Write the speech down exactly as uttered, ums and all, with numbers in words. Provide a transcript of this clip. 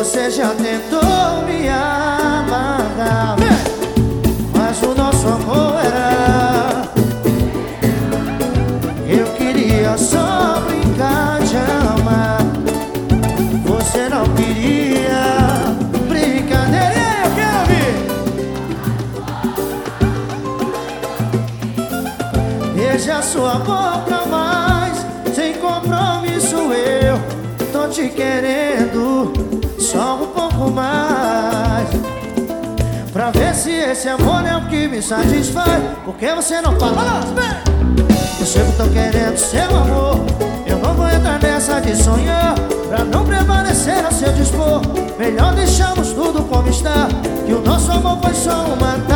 Você já tentou me amarrar, mas o nosso amor era... Eu queria só brincar de amar. Você não queria brincadeira. Eu quero ouvir. Beija a sua boca, mas sem compromisso eu tô te querendo só um pouco mais, pra ver se esse amor é o que me satisfaz. Por que você não fala? Eu sempre tô querendo seu amor. Eu não vou entrar nessa de sonhar, pra não prevalecer a seu dispor. Melhor deixarmos tudo como está, que o nosso amor foi só uma